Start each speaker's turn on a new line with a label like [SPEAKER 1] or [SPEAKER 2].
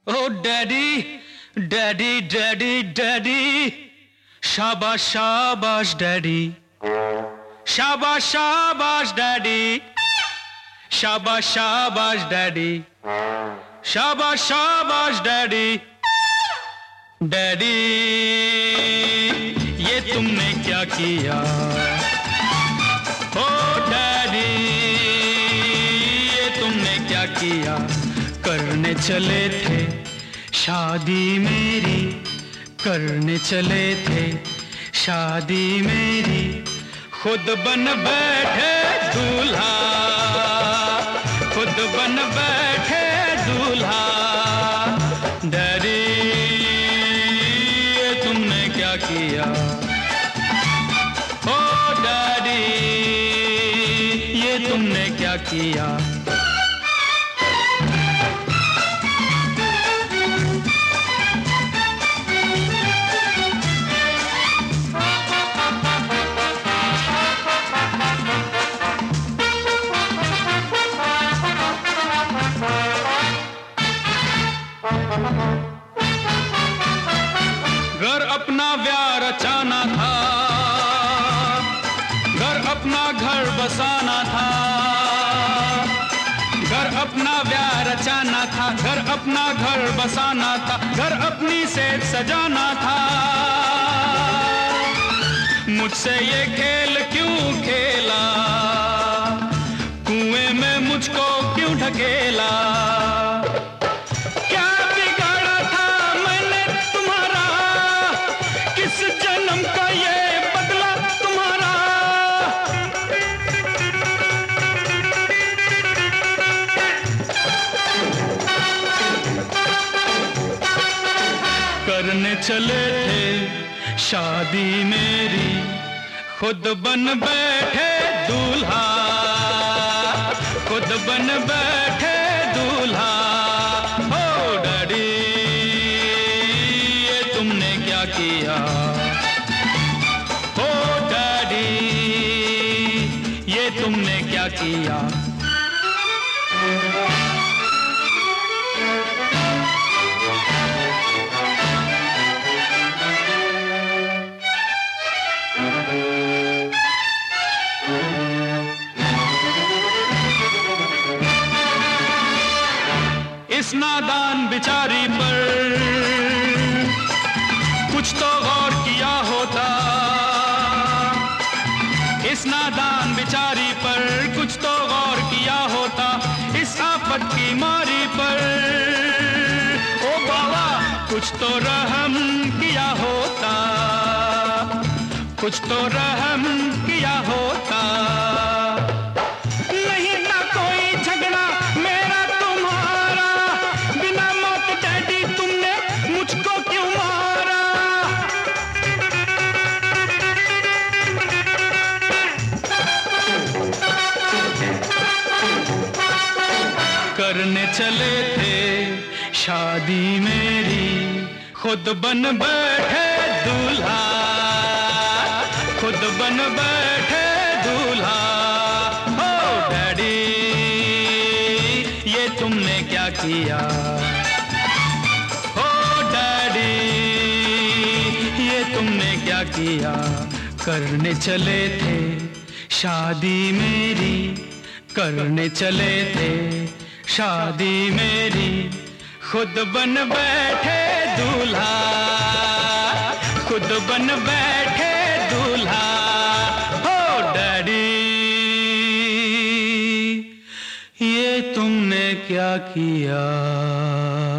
[SPEAKER 1] Oh daddy, daddy, daddy, daddy. Shabash, shabash, daddy. Shabash, shabash, daddy. Shabash, shabash, daddy. Shabash, shabash, daddy. Daddy, ये तुमने क्या किया? Oh daddy, ये तुमने क्या किया? करने चले थे शादी मेरी, करने चले थे शादी मेरी, खुद बन बैठे दूल्हा, खुद बन बैठे दूल्हा। डैडी ये तुमने क्या किया? ओ डैडी ये तुमने क्या किया? घर अपना व्याह रचाना था, घर अपना घर बसाना था, घर अपना व्याह रचाना था, घर अपना घर बसाना था, घर अपनी सेज सजाना था। मुझसे ये खेल क्यों खेला? कुएं में मुझको क्यों ढकेला? करने चले थे शादी मेरी, खुद बन बैठे दूल्हा, खुद बन बैठे दूल्हा। ओ डैडी ये तुमने क्या किया? ओ डैडी ये तुमने क्या किया? इस नादान बिचारी पर कुछ तो गौर किया होता, इस नादान बिचारी पर कुछ तो गौर किया होता, इस आफत की मारी पर ओ बाबा कुछ तो रहम किया होता, कुछ तो रहम किया होता। करने चले थे शादी मेरी, खुद बन बैठे दूल्हा, खुद बन बैठे दूल्हा। ओ डैडी ये तुमने क्या किया? ओ डैडी ये तुमने क्या किया? करने चले थे शादी मेरी, करने चले थे शादी मेरी, खुद बन बैठे दूल्हा, खुद बन बैठे दूल्हा। ओ डैडी ये तुमने क्या किया?